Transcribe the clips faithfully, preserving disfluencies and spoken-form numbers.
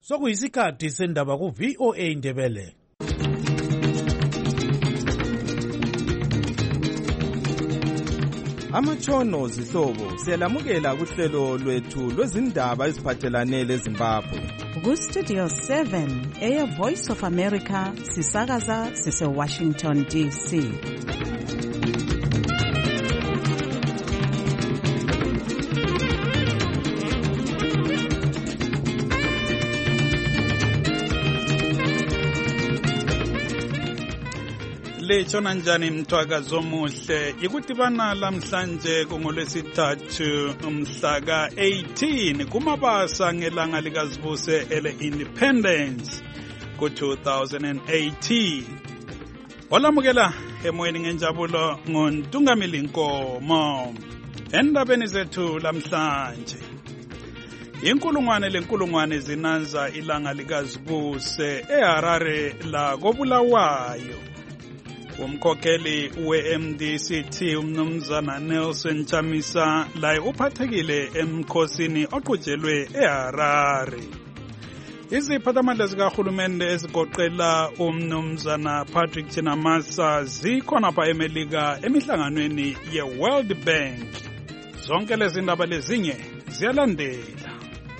Sokuyisikhathi sendaba ku V O A Ndebele. Amatshono zihlobo siyalamukela kuhlelo lwethu lwezindaba eziphathelane leZimbabwe. Ku Studio seven eya Voice of America sisakaza sise Washington D C. Lechona njani mthwakazi omuhle ikudibana lamhlanje kungolwesithathu umhla ka eighteen kumabasa ngelanga likazibuse ele Independence ku two thousand eighteen. Olamukela emoyeni ngenjabulo ngontungamili Nkomo. Endabeni zethu lamhlanje inkulungwane lenkulungwane zinanza ilanga likazibuse eHarare la koBulawayo. Umkhokheli we-M D C T umnumzana Nelson Chamisa laye uphathekile emkhosini oqhujelwe eHarare. Iziphathamandla zikahulumende ezigoqela umnumzana Patrick Chinamasa zikhona pha eMelika emihlanganweni ye-World Bank. Zonke lezi ndaba lezinye ziyalandela.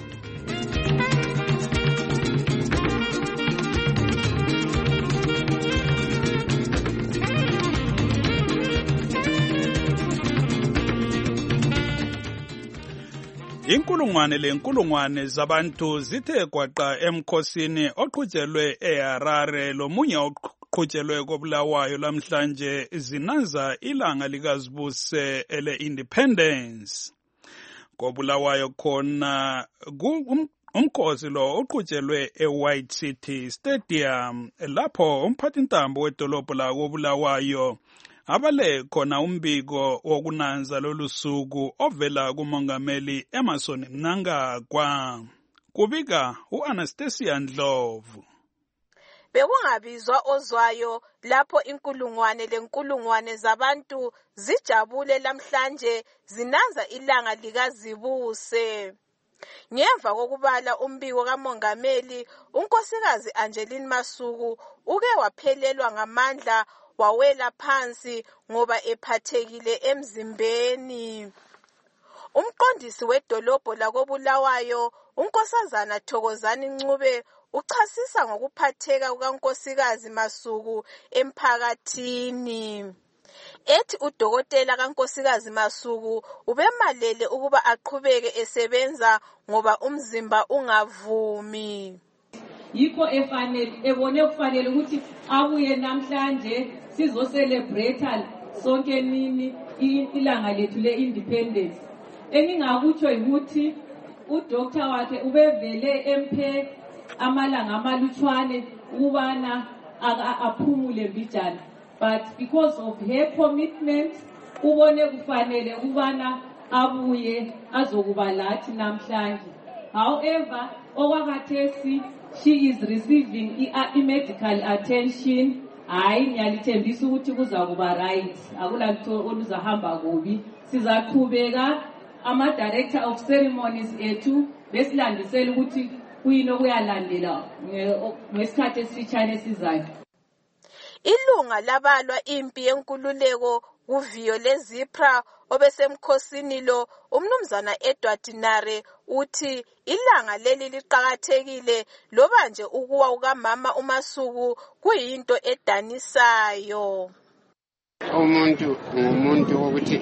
Inkulungwane lenkulungwane zabantu zithe gwaqa emkhosini oqhujelwe eHarare lomunye oqhujelwe koBulawayo lamhlanje zinanza ilanga likazibuse ele Independence. KoBulawayo khona umkhosi lo uqhujelwe eWhite City Stadium lapho umphathintambo wedolobho la koBulawayo abale khona umbiko wokunanza lolu suku ovela kumongameli Emmerson Mnangagwa. Kubika uAnastasia Ndlovu. Bekungabizwa ozwayo lapho inkulungwane lenkulungwane zabantu zijabule lamhlanje zinanza ilanga likazibuse. Ngemva kokubala umbiko kamongameli unkosikazi Angeline Masuku uke waphelelwa ngamandla wawela phansi ngoba ephathekile emzimbeni. Umqondisi wedolobho lakoBulawayo unkosazana Thokozani Ncube uchasisa ngokuphatheka kukankosikazi Masuku emphakathini. Ethi udokotela kankosikazi Masuku ubemalele ukuba aqhubeke esebenza ngoba umzimba ungavumi. Yikho efanele ebone kufanele ukuthi abuye namhlanje sizo celebrate sonke nini ilanga lethu leindependence. Engingakutsho ukuthi udoctor wakhe ubevele emphe amalanga amalutshwane ukubana aphumule mbijana, but because of her commitment ubone kufanele ukubana abuye azokuba lathi namhlanje. However, okwakhathesi she is receiving i-medical attention. Hayi ngiyalithembisa ukuthi kuzakuba right, akulalutho oluzahamba kubi. Sizaqhubeka ama director of ceremonies ethu besilandisela ukuthi kuyino kuyalandela ngesikhathi esifitshane esizayo. Ilunga labalwa impi yenkululeko kuviyo leZipra obesemkhosini lo umnumzana Edward Nare uthi ilanga leli liqhakathekile loba nje ukuwa ukamama uMasuku kuyinto edanisayo. Umuntu ngumuntu ukuthi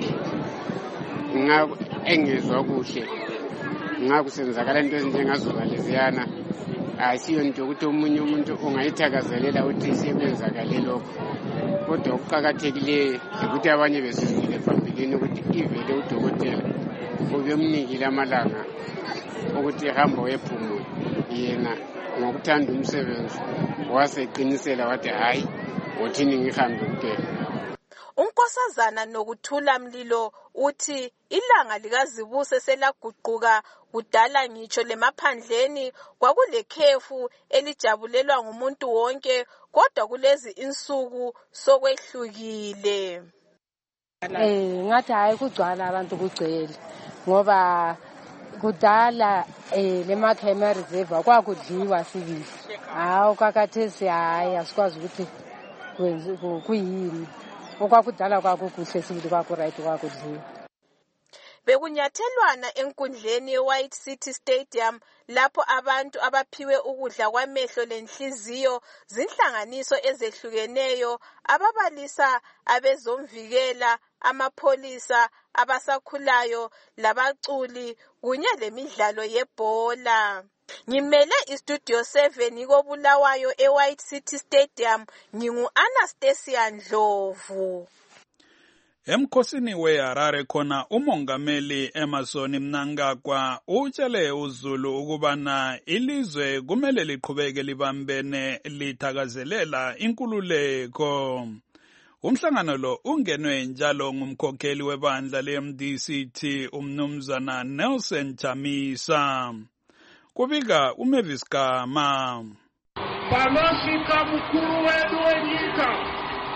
nga engezwa kuhle ngakusenzakala into ezinjengazo leziyana asiyo into ukuthi umunye umuntu ungayithakazelela ukuthi siyenzakale lokho. Kodwa ukuqhakathekile ukuthi abanye besizile phambili ukuthi ivele udokotela ubemnikile amalanga ukuthi ehamba wephumula yena ngokuthanda umsebenzi waseqinisela wathi hayi wothini ngihambe kuphela. Unkosazana Nokuthula Mlilo uthi ilanga likazibuse selaguquka kudala ngitsho lemaphandleni kwakulekhefu elijabulelwa ngumuntu wonke kodwa kulezi insuku sokwehlukile. Eh ngathi hayi kugcwala abantu kugcwele ngoba kudala eh leMakhaya Reserve kwakudliwa sibili hawo kwakathesi hayi asikwazi ukuthi kwenze kuyini okwakudala kwakukuhle sibili kwakuright kwakudliwa. Bekunyathelwana enkundleni ye-White City Stadium lapho abantu abaphiwe ukudla kwamehlo lenhliziyo zinhlanganiso ezehlukeneyo ababalisa abezomvikela, amapholisa, abasakhulayo labaculi kunye lemidlalo yebhola. Ngimele istudio seven koBulawayo e-White City Stadium, ngingu-Anastasia Ndlovu. Emkhosini weHarare khona umongameli Emmerson Mnangagwa utshele uZulu ukubana ilizwe kumele liqhubeke libambene lithakazelela inkululeko. Umhlangano lo ungenwe njalo ngumkhokheli webandla le-M D C T umnumzana Nelson Chamisa. Kubika uMavis Gama. Panoshika mkuru wenu wenyika.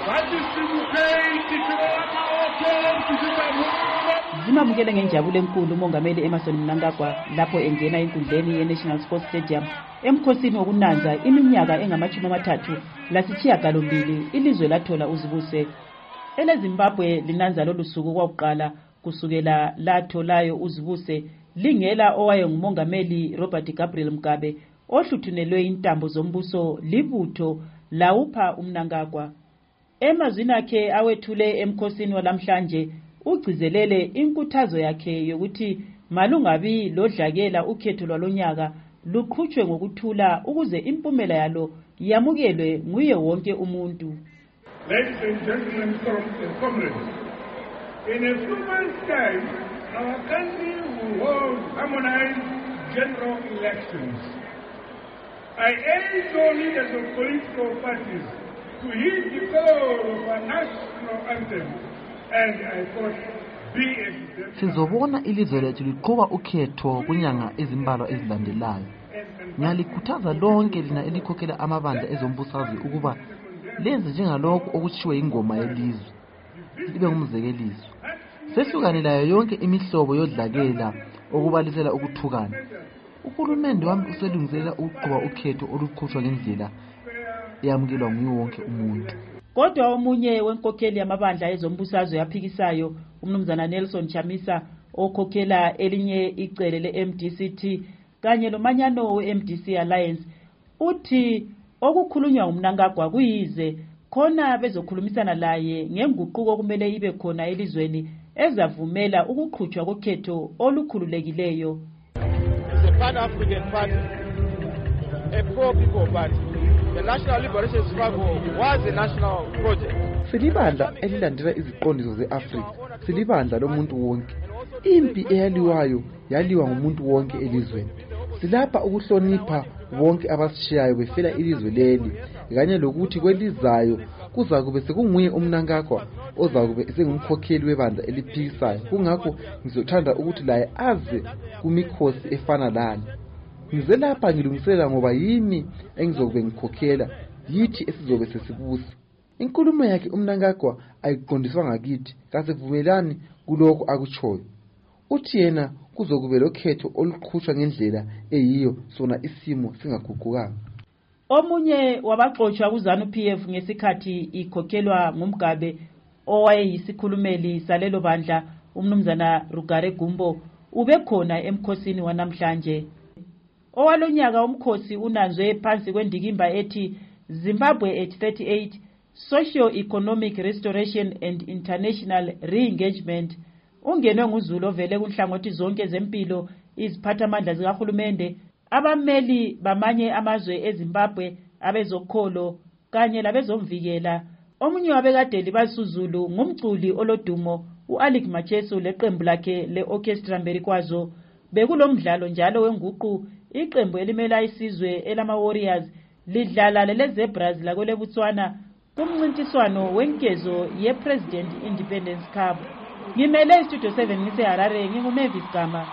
Zimamukele ngenjabulo enkulu umongameli Emmerson Mnangagwa lapho engena enkundleni ye-National Sports Stadium emkhosini wokunanza iminyaka engamachumi amathathu lasitshiyagalombili ilizwe lathola uzibuse. EleZimbabwe linanza lolu suku kwakuqala kusukela latholayo uzibuse lingela owaye ngumongameli Robert Gabriel Mugabe ohluthunelwe intambo zombuso libutho lawupha uMnangagwa. Emazwini akhe awethule emkhosini walamhlanje ugcizelele inkuthazo yakhe yokuthi malungabi lodlakela ukhetho lwalonyaka luqhutshwe ngokuthula ukuze impumela yalo yamukelwe nguye wonke umuntu. Ladies and gentlemen and comrades, in a few months' time, our country will hold harmonized general elections. I urge all leaders of political parties to heed the call of a national anthem, and I thought, be exemplary. Sizobona ilizwe lethu liqhuba ukhetho kunyanga ezimbalwa ezilandelayo. Ngiyalikhuthaza lonke lina elikhokhela amabandla ezombusazwe ukuba lenze njengalokho okutshiwe ingoma yelizwe. Libe ngumzekeliso. Sehlukane layo yonke imihlobo yodlakela okubalisela ukuthukana. Uhulumende wami uselungiselela ukuqhuba ukhetho oluqhutshwa ngendlela yamukelwa nguye wonke umuntu. Kodwa omunye wenkokheli yamabandla ezombusazwe yaphikisayo umnumzana Nelson Chamisa okhokhela elinye icele le-M D C T kanye lomanyano we-M D C Alliance uthi okukhulunywa uMnangagwa kuyize khona bezokhulumisana laye ngenguquko kumele ibe khona elizweni ezavumela ukuqhutshwa kokhetho olukhululekileyo. It's a Pan-African party, a pro-people party. The National Liberation Struggle was a national project. Silibandla elilandela iziqondiso ze-Afrika, silibandla lomuntu wonke. Impi eyaliwayo yaliwa ngumuntu wonke elizweni. Silapha ukuhlonipha wonke abasishiyayo befela ilizwe leli, kanye lokuthi kwelizayo kuza kube sekunguye uMnangagwa oza kube sengumkhokheli webandla eliphikisayo. Kungakho ngizothanda ukuthi laye aze kumikhosi efana lani. Ngize lapha ngilungiselela ngoba yimi engizokube ngikhokhela yithi esizobe sesibusa. Inkulumo yakhe uMnangagwa ayiqondiswa ngakithi kasivumelani kuloko akutshoyo. Uthi yena kuzokube lokhetho oluqhutshwa ngendlela eyiyo sona isimo singaguqukanga. Omunye wabaxoshwa kuZANU P F ngesikhathi ikhokhelwa ngumgabe owayeyisikhulumeli salelo bandla umnumzana Rugare Gumbo ubekhona emkhosini wanamhlanje. Owalonyaka umkhosi unanzwe phansi kwendikimba ethi Zimbabwe at thirty-eight Socio-Economic Restoration and International Re-Engagement ungenwe nguZulu ovele kunhlangothi zonke zempilo iziphathamandla zikahulumende abameli bamanye amazwe eZimbabwe abezokholo kanye labezomvikela. Omunye wabekadeli basuzulu ngumculi olodumo uAlick Macheso leqembu lakhe le-Orchestra Mberikwazo. Bekulomdlalo njalo wenguqu iqembu elimela isizwe elama Warriors lidlala lele Zebras lakwele Botswana kumncintiswano wenkezo ye-President Independence Cup. Ngimele Studio seven ngiseHarare nginguMavis Gama.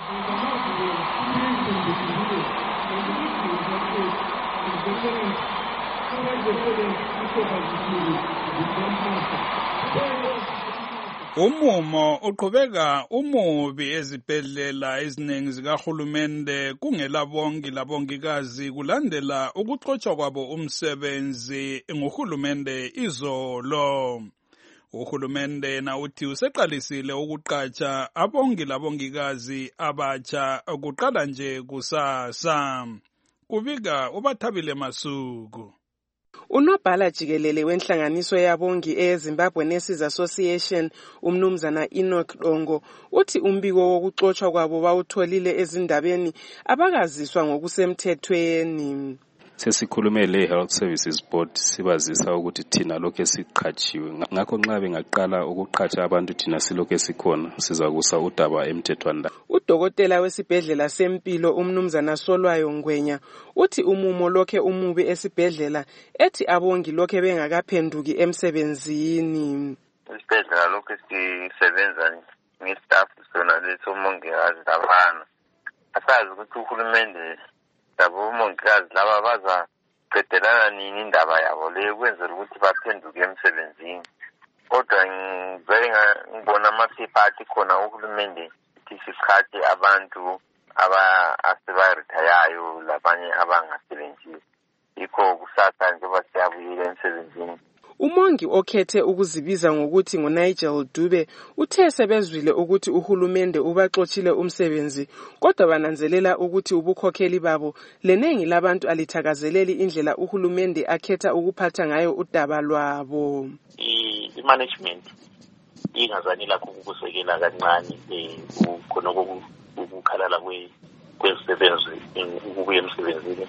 Umumo uqhubeka umubi ezibhedlela eziningi zikahulumende kungelabongi labongikazi kulandela ukuxotshwa kwabo umsebenzi nguhulumende izolo. Uhulumende na uthi useqalisile ukuqatsha abongi labongikazi abatsha kuqala nje kusasa. Kubika uBathabile Masuku. Unobhala jikelele wenhlanganiso yabongi eZimbabwe Nurses Association umnumzana Enoch Dongo uthi umbiko wokuxotshwa kwabo bawutholile ezindabeni abakaziswa ngokusemthethweni. Sesikhulume le Health Services Board sibazisa ukuthi thina lokho esiqhatshiwe ngakho nxa bengaqala ukuqhatsha abantu thina silokho esikhona sizakusa udaba emthethweni. Udokotela wesibhedlela sempilo umnumzana Solwayo Ngwenya uthi umumo lokhe umubi esibhedlela ethi abongi lokhe bengakaphenduki emsebenzini. Isibhedlela lokho sisebenza nge-staff sona lesomongikazi labana. Asazi ukuthi uhulumende labo umongikazi laba bazaqedelana nini indaba yabo le kwenzela ukuthi baphenduke emsebenzini. Kodwa ngivele ngibona amaphepha athi khona uhulumende isikhathi abantu aba asebarethayayo labanye abangasebenzi ikho kusasa njengoba siyabuyela emsebenzini. Umongi okhethe ukuzibiza ngokuthi nguNigel Dube uthe sebezwile ukuthi uhulumende ubaxotshile umsebenzi kodwa bananzelela ukuthi ubukhokheli babo lenengi labantu alithakazeleli indlela uhulumende akhetha ukuphatha ngayo udaba lwabo. I-management ingazani lakho ukusekela kancane khona ukukhalala kwezisebenzi ukubuya emsebenzini.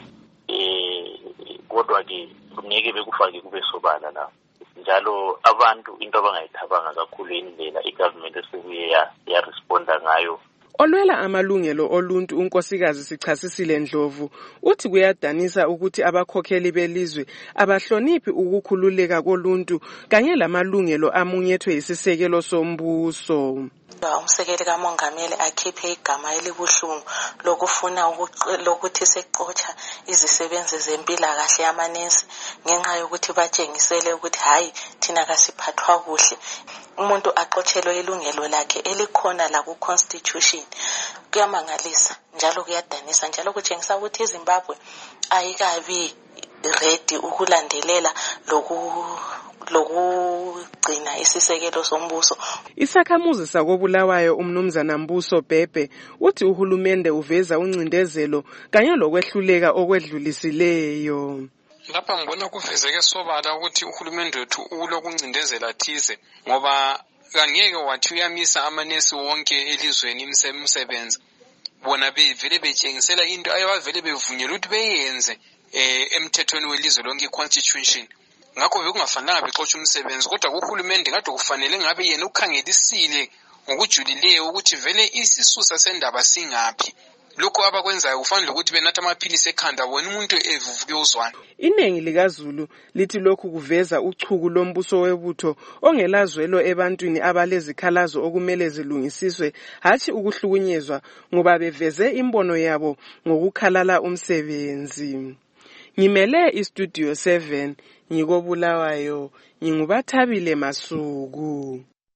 Kodwa ke ngeke bekufake kube sobala la. Njalo abantu into abangayithabanga kakhulu indlela igovernment esibuye ya responda ngayo. Olwela amalungelo oluntu unkosikazi Sichasisile Ndlovu uthi kuyadanisa ukuthi abakhokheli belizwe abahloniphi ukukhululeka koluntu kanye lamalungelo amunyethwe isisekelo sombuso. Umsekeli kamongameli akhiphe igama elibuhlungu lokufuna ukuthi seqotsha izisebenzi zempilakahle yamanesi ngenxa yokuthi batshengisele ukuthi hayi thina kasiphathwa kuhle. Umuntu axotshelwe ilungelo lakhe elikhona la ku constitution kuyamangalisa njalo kuyadanisa njalo kutshengisa ukuthi iZimbabwe ayikabi ready ukulandelela loku lokugcina isisekelo sombuso. Isakhamuzi sakobulawayo umnumzana Mbuso Bhebhe uthi uhulumende uveza uncindezelo kanye lokwehluleka okwedlulisileyo. Lapha ngibona kuvezeke sobala ukuthi uhulumende wethu ulokuncindezela thize ngoba kangeke wathi uyamisa amanesi wonke elizweni imsebenzi. Bona bevele betshengisela into ayabavele bevunyelwa ukuthi beyenze emthethweni welizwe lonke constitution. Ngakho bekungafanele bexotsha umsebenzi kodwa kuhulumende kade kufanele ngabe yena ukhangelisile ngokujulileyo ukuthi vele isisusa sendaba singaphi. Lokho abakwenzayo kufanele ukuthi benatha amaphilisi ekhanda wena umuntu evuvuke uzwana. Inengi likaZulu lithi lokhu kuveza uchuku lombuso webutho ongelazwelo ebantwini abalezikhalazo okumele zilungisiswe hathi ukuhlukunyezwa ngoba beveze imbono yabo ngokukhalala umsebenzi. Ngimele iStudio seven ngikobulawayo nginguBathabile Masuku.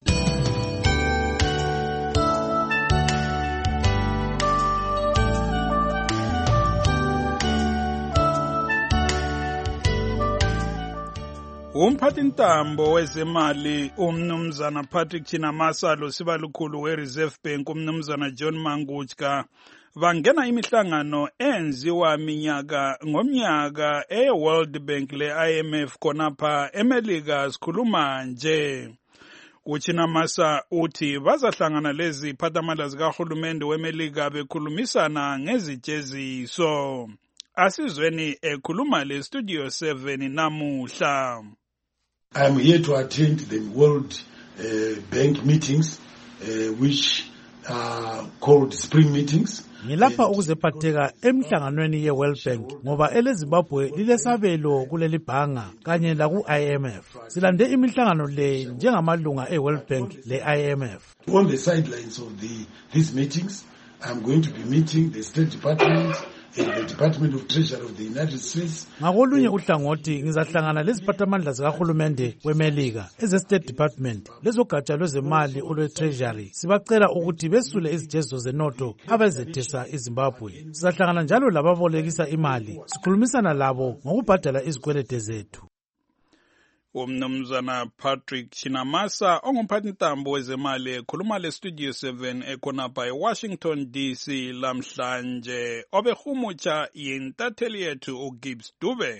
Umphathintambo wezemali umnumzana Patrick Chinamasa losibalukhulu we-Reserve Bank umnumzana John Mangutska bangena imihlangano enziwa minyaka ngomnyaka e-World Bank le-I M F khonapha eMelika sikhuluma nje. UChinamasa uthi bazahlangana lezi phathamandla zikahulumende weMelika bekhulumisana ngezijeziso. Asizweni ekhuluma le-Studio seven namuhla. I am here to attend the World uh, Bank meetings uh, which are called spring meetings. Ngilapha ukuzephatheka emhlanganweni ye-World Bank ngoba eleZimbabwe lilesabelo kuleli bhanga kanye la ku-I M F. Silande imihlangano le njengamalunga e-World Bank le-I M F. On the sidelines of the these meetings, I am going to be meeting the State Department the Department of Treasury of the United States. Ngakolunye uhlangothi ngizahlangana leziphathamandla zikahulumende weMelika eze-State Department lezogatsha lwezemali olwe-Treasury sibacela ukuthi besule izijeziso zenotho abazethesa iZimbabwe. Sizahlangana njalo lababolekisa imali sikhulumisana labo ngokubhadala izikwelede zethu. Umnumzana Patrick Chinamasa ongumphathintambo wezemali ekhuluma le-Studio seven ekhonapha eWashington D C lamhlanje obehumutsha yintatheli yethu uGibbs Dube.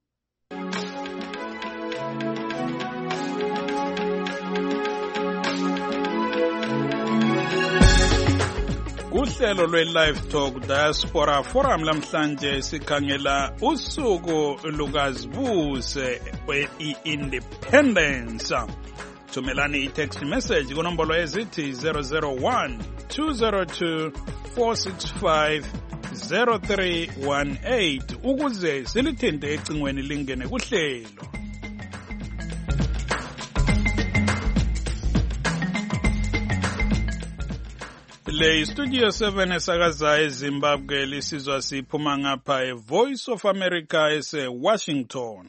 Uhlelo lwe-Live Talk Diaspora Forum lamhlanje sikhangela usuku lukazibuse we-Independence. Thumelani i-text message kunombolo ezithi zero zero one two zero two four six five zero three one eight ukuze silithinte ecingweni lingene kuhlelo. Le Studio seven esakaza eZimbabwe lisizwa siphuma ngapha eVoice of America ese Washington.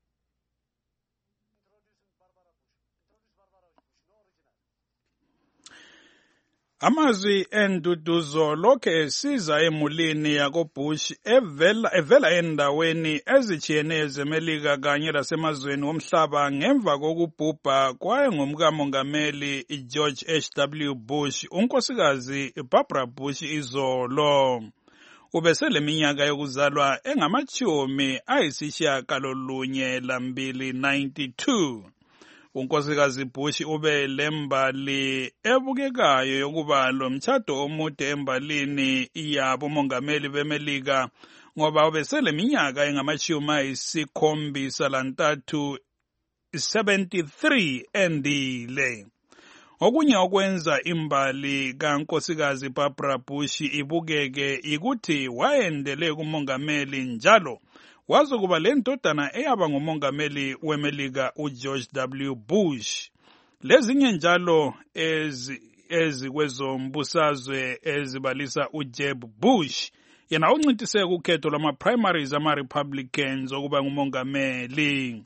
Amazwi enduduzo lokhe esiza emulini yakoBush evela evela endaweni ezijiyeneyo zeMelika kanye lasemazweni omhlaba ngemva kokubhubha kwaye ngumkamongameli George H W Bush unkosikazi Barbara Bush izolo. Ubeseleminyaka yokuzalwa engamachumi ayisishiyagalolunye lambili ninety-two. Unkosikazi Bush ube lembali ebukekayo yokuba lo mtshado omude embalini yabo mongameli beMelika ngoba ubeseleminyaka engamachumi ayisikhombisa lantathu seventy-three endile. Okunye okwenza imbali kankosikazi Barbara Bush ibukeke ikuthi wayendele kumongameli njalo wazokuba le ndodana eyaba ngumongameli weMelika uGeorge W Bush. Lezinye njalo ezi ezikwezombusazwe ezibalisa uJeb Bush yena uncintise ukhetho lwama-primaries ama-Republicans okuba ngumongameli.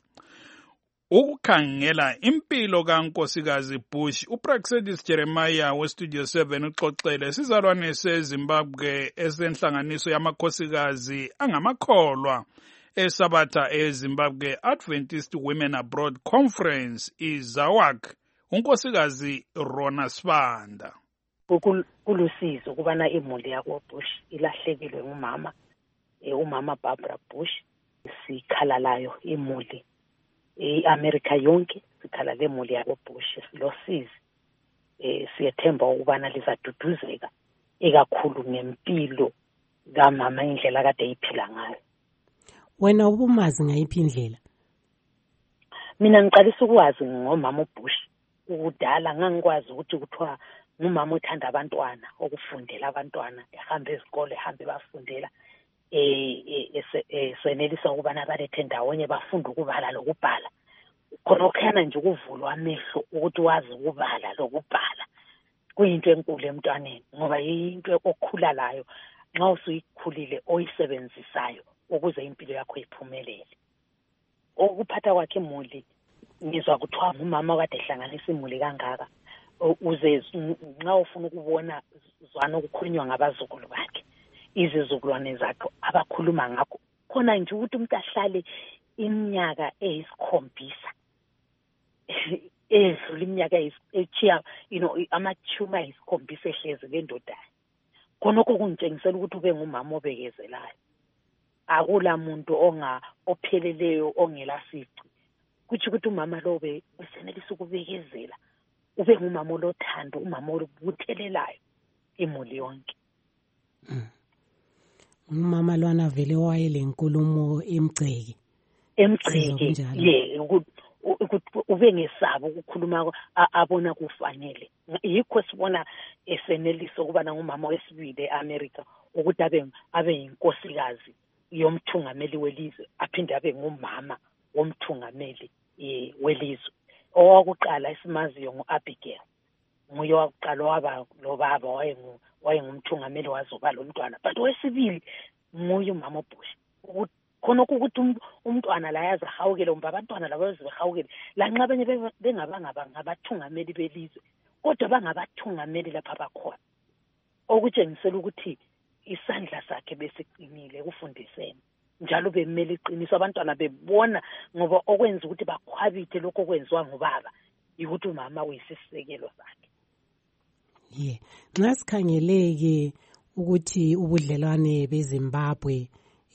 Ukukhangela impilo kankosikazi Bush, uPraxedis Jeremiah weStudio seven uxoxele sizalwane seZimbabwe esenhlanganiso yamakhosikazi angamakholwa eSabatha eZimbabwe Adventist Women Abroad Conference iZAWAC, unkosikazi Rona Sibanda. Kulusizo ukubana imuli yako Bush ilahlekile ngumama, umama Barbara Bush, sikhalalayo imuli eAmerica yonke sikhala lemuli yako Bush silosizi. Eh siyethemba ukubana lizaduduzeka ekakhulu ngempilo kamama indlela kade iphila ngayo. Wena ubumazi ngayiphi indlela? Mina ngiqalisa ukwazi ngomama uBush ukudala ngangikwazi ukuthi kuthiwa ngumama othanda abantwana okufundela abantwana ehamba ezikole ehambe bafundela eh senelisa ukubana balethe ndawonye bafunda ukubala lokubhala khona okukhana nje ukuvulwa amehlo ukuthi wazi ukubala lokubhala kuyinto enkulu emntwaneni ngoba yinto okukhula layo nxa usuyikhulile oyisebenzisayo ukuze impilo yakho iphumelele. Ukuphatha kwakhe imuli ngizwa kuthiwa ngumama kade ehlanganisa imuli kangaka uze nxa ufuna ukubona zwana ukukhulunywa ngabazukulu bakhe izizukulwane zakhe abakhuluma ngakho khona nje ukuthi umuntu ahlale iminyaka eyisikhombisa edlula iminyaka echiya you know amachuma eyisikhombisa ehlezi lendoda khona okungitshengisela ukuthi ube ngumama obekezelayo. Akula muntu onga opheleleyo ongela sici kuthi ukuthi umama lo be usenelisa ukubekezela ube ngumama lothando umama olubuthelelayo imuli yonke. Umama lwana vele wayele inkulumo emgceke emgceke ye ube ngesabo ukukhuluma abona kufanele yikho sibona esenelisa ukuba ngumama wesibili eAmerica ukuthi abe abe yinkosikazi yomthungameli welizwe aphinde abe ngumama womthungameli welizwe. Owakuqala isimaziyo nguAbigail nguye wakuqala waba lo baba wayengu wayengumthungameli wazoba lo mntwana but wesibili nguye umama uBush ukuthi khona ukuthi umntwana la yazi ahawukele umba abantwana labo bezibehawukele la nxa abanye bengabanga ngabathungameli belizwe kodwa bangabathungameli lapha bakhona okutshengisela ukuthi isandla sakhe besiqinile ukufundiseni njalo bemele iqiniso abantwana bebona ngoba okwenza ukuthi bakhwabithe lokho okwenziwa ngubaba ukuthi umama uyisisekelo sakhe. Ye nxa sikhangeleke ukuthi ubudlelwane beZimbabwe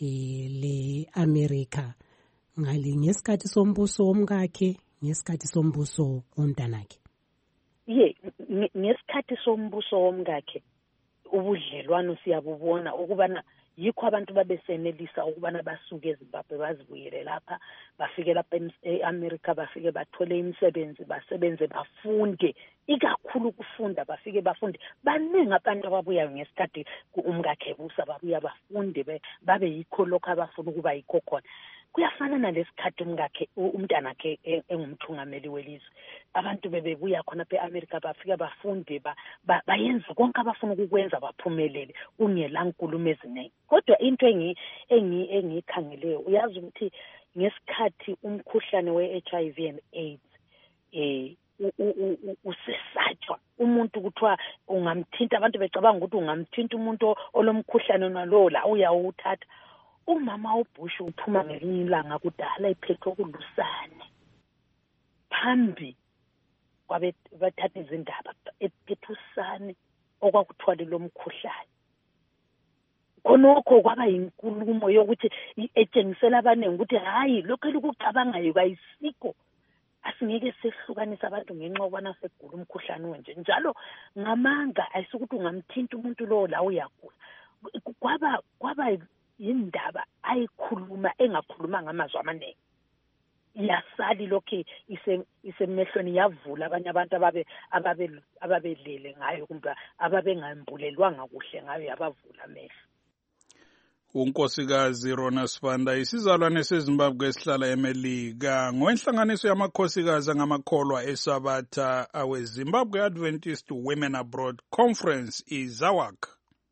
le America ngali ngesikhathi sombuso womkakhe ngesikhathi sombuso womntanakhe. Ye ngesikhathi sombuso womkakhe ubudlelwano siyabubona ukubana yikho abantu babesenelisa ukubana basuke eZimbabwe bazibuyele lapha bafike lapha eAmerica bafike bathole imisebenzi basebenze bafunde ikakhulu ukufunda bafike bafunde baningi abantu ababuya ngesikhathi umkakhe busa babuya bafunde babe yikho lokho abafuna ukuba yikho khona kuyafana nalesikhathi umkakhe umntanakhe engumthungameli welizwe abantu bebebuya khona eAmerica bafika bafunde bayenza konke abafuna ukukwenza baphumelele kungela nkulumo eziningi kodwa into engi engi engikhangeleyo uyazi ukuthi ngesikhathi umkhuhlane we-H I V and AIDS eh usesatshwa umuntu kuthiwa ungamthinta abantu becabanga ukuthi ungamthinta umuntu olomkhuhlane nalo la uyawuthatha umama uBush uphuma ngelinye ilanga kudala iphethwe kulusane phambi kwabe bathatha izindaba ephethe usane okwakuthwala lo mkhuhlane khonokho kwaba inkulumo yokuthi etshengisela abaningi ukuthi hayi lokho elikucabangayo kayisikho asingeke sehlukanisa abantu ngenxa yokubana segula umkhuhlane onje njalo ngamanga ayisukuthi ungamthinta umuntu lo la uyagula kwaba kwaba indaba ayikhuluma engakhuluma ngamazwi amaningi yasali lokho isemehlweni yavula abanye abantu ababe ababe ababelele ngayo kumbe ababengambulelwanga kuhle ngayo yabavula amehlo. unkosikazi Rona Sibanda isizalwane seZimbabwe esihlala eMelika ngowenhlanganiso yamakhosikazi angamakholwa eSabatha awe Zimbabwe Adventist Women Abroad Conference iZAWAC.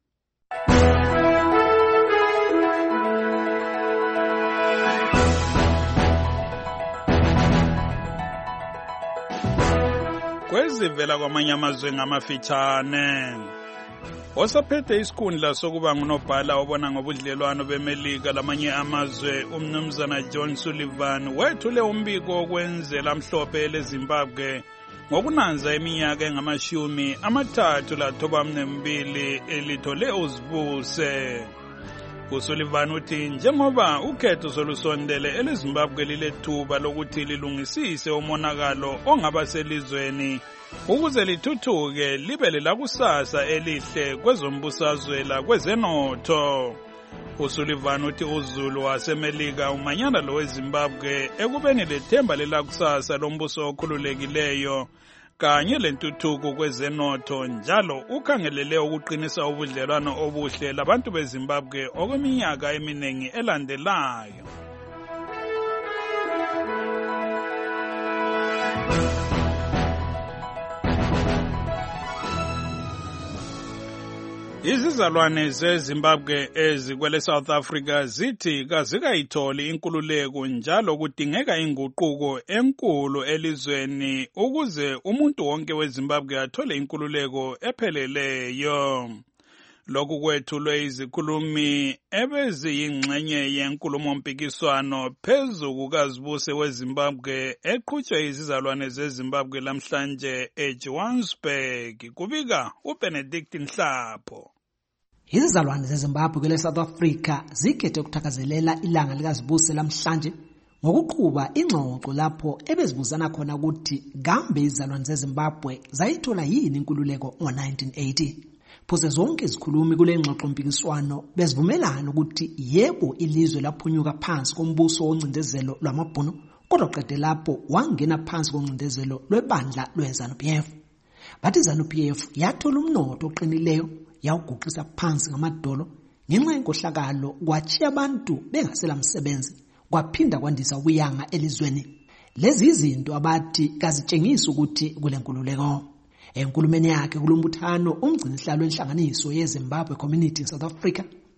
Kwezivela kwamanye amazwe ngamafitshane osaphethe isikhundla sokuba ngunobhala obona ngobudlelwano beMelika lamanye amazwe umnumzana John Sullivan wethule umbiko wokwenzela mhlophe leZimbabwe ngokunanza iminyaka engamashumi amathathu lathoba mnembili elithole uzibuse. uSullivan uthi njengoba ukhetho solusondele eleZimbabwe lilethuba lokuthi lilungisise umonakalo ongaba selizweni ukuze lithuthuke libe lelakusasa elihle kwezombusazwe kwezenotho. uSullivan uthi uZulu waseMelika umanyana lo weZimbabwe ekubeni lethemba lelakusasa lombuso okhululekileyo kanye lentuthuko kwezenotho njalo ukhangelele ukuqinisa ubudlelwano obuhle labantu beZimbabwe okweminyaka eminingi elandelayo. Izizalwane zeZimbabwe ezikwele South Africa zithi kazikayitholi inkululeko njalo kudingeka inguquko enkulu elizweni ukuze umuntu wonke weZimbabwe athole inkululeko epheleleyo. Lokhu kwethulwe izikhulumi ebeziyingxenye yenkulumo mpikiswano phezu kukazibuse weZimbabwe eqhutshwe izizalwane zeZimbabwe lamhlanje eJohannesburg. Kubika uBenedict Nhlapho. Izizalwane zeZimbabwe kwele South Africa zikhethe ukuthakazelela ilanga likazibuse lamhlanje ngokuqhuba ingxoxo lapho ebezibuzana khona ukuthi kambe izizalwane zeZimbabwe zayithola yini inkululeko ngo-nineteen eighty. Phose zonke izikhulumi kule ngxoxo mpikiswano bezivumelana ukuthi yebo ilizwe laphunyuka phansi kombuso woncindezelo lwamabhunu kodwa qede lapho wangena phansi koncindezelo lwebandla lweZANU-P F. Bathi ZANU-P F yathola umnotho oqinileyo yawuguqisa phansi ngamadolo ngenxa yenkohlakalo kwachiya abantu bengasela msebenzi kwaphinda kwandisa ubuyanga elizweni. Lezi izinto abathi kazitshengisa ukuthi kule nkululeko. Enkulumeni yakhe kulombuthano umgcinisihlalo wenhlanganiso yeZimbabwe Community in South Africa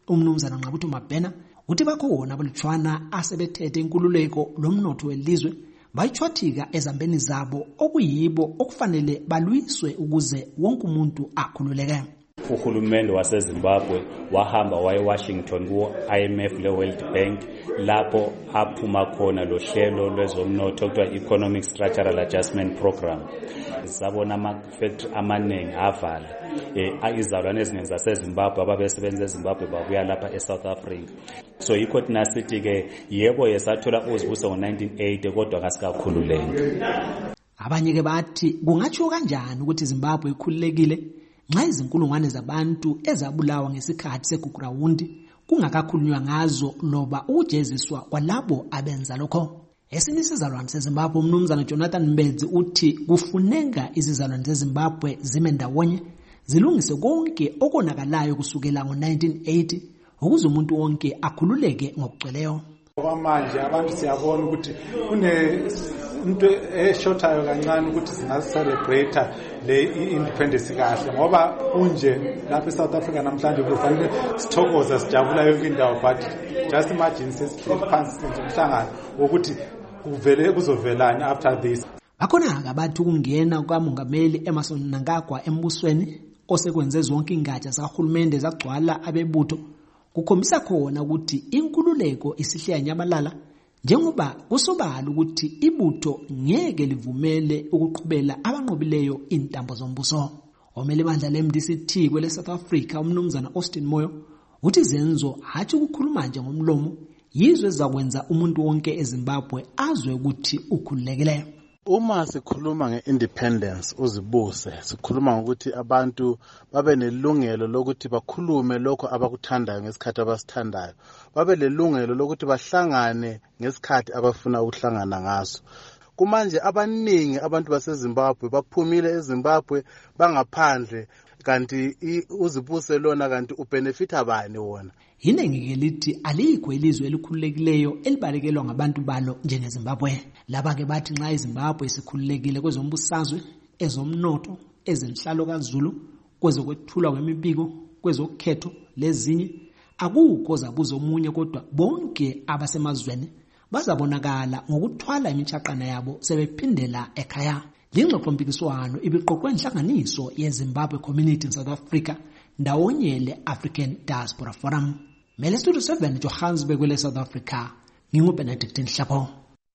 Umnumzana Nqabutho Mabhena uthi bakhona abalutshwana asebethethe inkululeko lomnotho welizwe bayithwathika ezambeni zabo okuyibo okufanele balwiswe ukuze wonke umuntu akhululeke. Uhulumende waseZimbabwe wahamba waye Washington ku I M F le World Bank lapho aphuma khona lo hlelo lwezomnotho okuthiwa Economic Structural Adjustment Program. Sabona ama factory amaningi avala. Eh izalwane eziningi zaseZimbabwe ababesebenza eZimbabwe babuya lapha eSouth Africa. So yikho thina sithi ke yebo yesathola uzibuso ngo nineteen eighty kodwa kasikakhululeke. Abanye ke bathi kungatsho kanjani ukuthi iZimbabwe ikhululekile nxa izinkulungwane zabantu ezabulawa ngesikhathi segugurawundi kungakakhulunywa ngazo loba ukujeziswa kwalabo abenza lokho. Esinye isizalwane seZimbabwe umnumzana Jonathan Mbedzi uthi kufuneka izizalwane zeZimbabwe zime ndawonye zilungise konke okonakalayo kusukela ngo nineteen eighty ukuze umuntu wonke akhululeke ngokugcweleyo. Kwamanje abantu siyabona ukuthi kune into eshotayo kancane ukuthi singasicelebrate le independence kahle ngoba unje lapha eSouth Africa namhlanje kufanele sithokoza sijabula yonke indawo but just imagine sesihleli phansi senze umhlangano ukuthi kuvele kuzovelana after this. Bakhona abantu kungena kwaMongameli Emmerson Mnangagwa embusweni osekwenze zonke ingatsha zakahulumende zagcwala abebutho kukhombisa khona ukuthi inkululeko isihle yanyamalala njengoba kusobala ukuthi ibutho ngeke livumele ukuqhubela abanqobileyo intambo zombuso. Omele bandla le M D C T kwele South Africa umnumzana Austin Moyo uthi zenzo hathi ukukhuluma nje ngomlomo yizwe ezakwenza umuntu wonke eZimbabwe azwe ukuthi ukhululekile. Uma sikhuluma ngeindependence uzibuse sikhuluma ngokuthi abantu babe nelungelo lokuthi bakhulume lokho abakuthandayo ngesikhathi abasithandayo, babe lelungelo lokuthi bahlangane ngesikhathi abafuna ukuhlangana ngaso. Kumanje abaningi abantu baseZimbabwe baphumile eZimbabwe bangaphandle kanti uzibuse lona kanti ubenefita bani wona. Yinengi ke lithi alikho ilizwe elikhululekileyo elibalekelwa ngabantu balo njengeZimbabwe. Laba ke bathi nxa iZimbabwe isikhululekile kwezombusazwe, ezomnotho, ezenhlalo kaZulu, kwezokwethulwa kwemibiko, kwezokhetho lezinye, akukho zabuza omunye kodwa bonke abasemazweni bazabonakala ngokuthwala imichaqana yabo sebephindela ekhaya. Lingxoxo mpikiswano ibiqoqwe inhlanganiso yeZimbabwe Community in South Africa ndawonye le-African Diaspora Forum. Mele Studio seven Johannesburg kwele South Africa. NginguBenedict Nhlapho.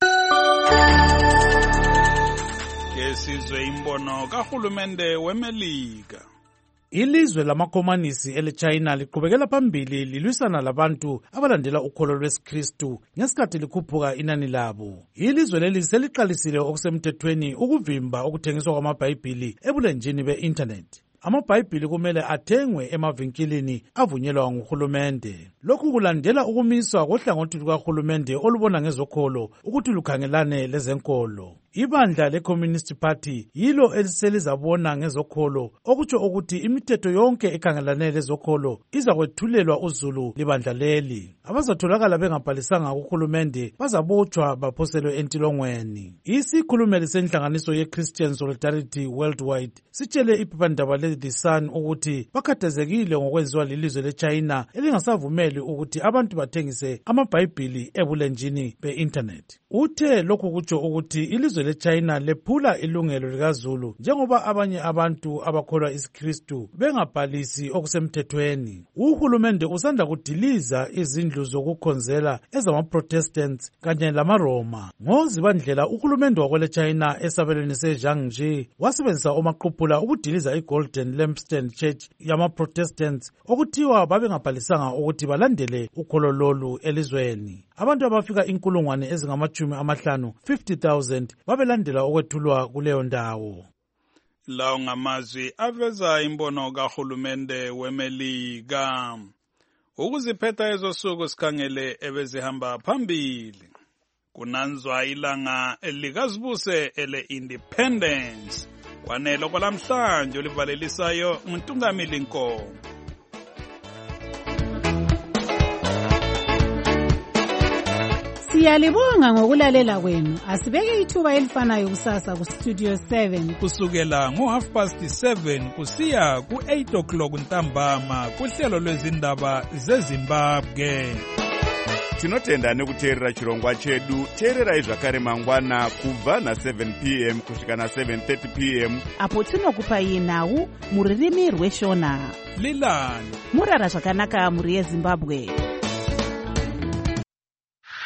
Kesizwe imbono kahulumende weMelika. Ilizwe lamakhomanisi ele-China liqhubekela phambili lilwisana labantu abalandela ukholo lwesikristu ngesikhathi likhuphuka inani labo. Ilizwe leli seliqalisile okusemthethweni ukuvimba ukuthengiswa kwamabhayibhili ebulenjini be-internet. Amabhayibhili kumele athengwe emavinkilini avunyelwa nguhulumende. Lokhu kulandela ukumiswa kohlangothi lukahulumende olubona ngezokholo ukuthi lukhangelane lezenkolo. Ibandla le-Communist Party yilo eliselizabona ngezokholo okutsho ukuthi imithetho yonke ekhangelane lezokholo izakwethulelwa uzulu libandla leli. Abazatholakala bengabhalisanga kuhulumende bazabotshwa baphoselwe entilongweni. Isikhulumeli senhlanganiso ye-Christian Solidarity Worldwide sitshele iphephandaba le-The Sun ukuthi bakhathazekile ngokwenziwa lilizwe le-China elingasavumeli ukuthi abantu bathengise amabhayibhili ebulenjini be-internet. Uthe lokhu kutsho ukuthi ilizwe le-China lephula ilungelo likaZulu njengoba abanye abantu abakholwa isiKristu bengabhalisi okusemthethweni. Uhulumende usanda kudiliza izindlu zokukhonzela ezamaProtestants kanye lamaRoma. Ngozibandlela uhulumende wakwele-China esabelweni seJiangxi wasebenzisa omaqhuphula ukudiliza iGolden Lampstand Church yamaProtestants okuthiwa babengabhalisanga ukuthi balandele ukholo lolu elizweni. Abantu abafika inkulungwane ezingamachumi amahlanu fifty thousand babelandela okwethulwa kuleyo ndawo. Lawo ngamazwi aveza imbono kahulumende weMelika. Ukuziphetha ezosuku sikhangele ebezihamba phambili. Kunanzwa ilanga elikazibuse ele-independence. Kwanelo kwalamhlanje olivalelisayo uNtungamili Nkomo. Siyalibonga ngokulalela kwenu. Asibeke ithuba elifanayo kusasa ku Studio seven kusukela ngo half past seven kusiya ku eight o'clock ntambama kuhlelo lwezindaba zeZimbabwe. Tinotenda nekuteerera chirongwa chedu. Teererai zvakare mangwana kubva na seven p m kusvika na seven thirty p m apo tinokupai nhau muririmi rweshona. Lilani murara zvakanaka muri yeZimbabwe.